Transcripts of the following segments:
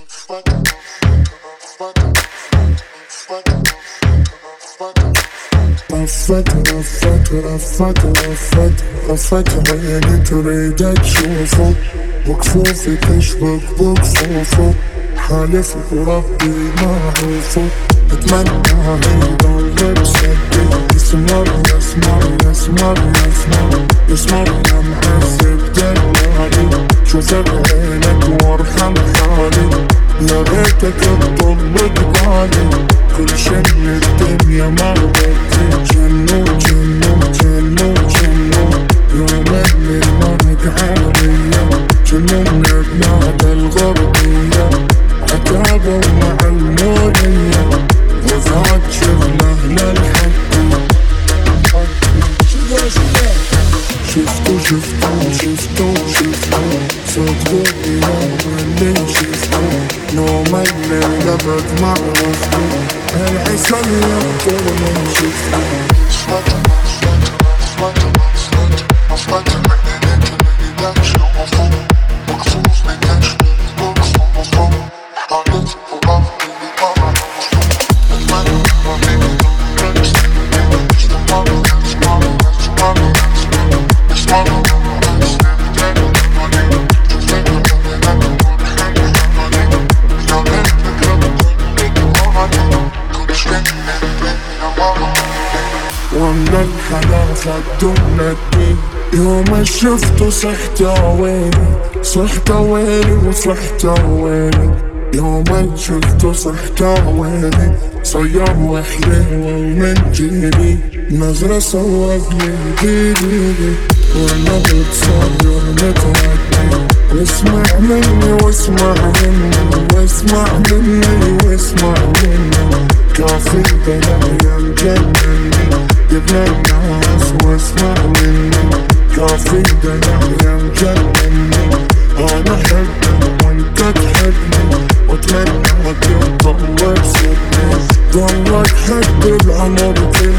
رفعت عيني تريدك تشوفه وكفوفي تشبك بكفوفه حالف وربي ما عوفه اتمنى يضل بصدق يسمرنا معذب دلالي شوف بعينك وارحم حالي يا ريتك تضل ببالي كل شي الدنيا ما بدي جنو يومين من مرق عالية جنو من بلاد الغربية عتابة مع المولية وزاد شغله للحد شفتو صدقوا يوم اللي شفتو نوم الليل أبد ما عرفتو العسل يبطل من شفتو وانا الحلا خدمتني يوم شفته صحت ويلي يوم شفته صحت ويلي صيام وحليوة ومن جيلي نظرة صوبني بيدي وانا بتصير متردي واسمع مني كافي بلايا مجنني جبنا الناس واسمع مني كافي بلايا مجنني انا احبك وانت تحبني واتمنى تضل بصدقي ضلك حد العمر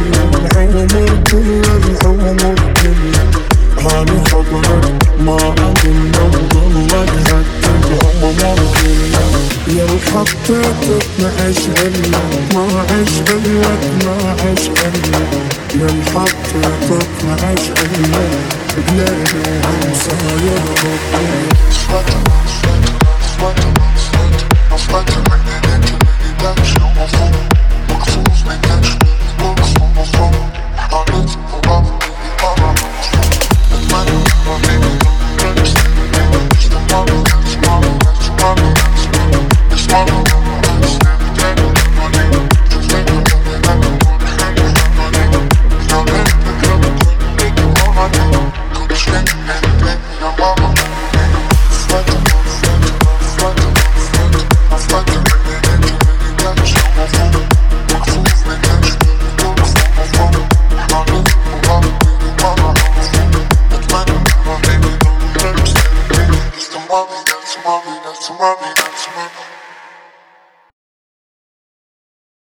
كله هاني خبرك ما عندنا وضلك حد العمر كله لو حطيتك ما عشقلك لو حطيتك ما عشقلك بلادي عم صاير ربي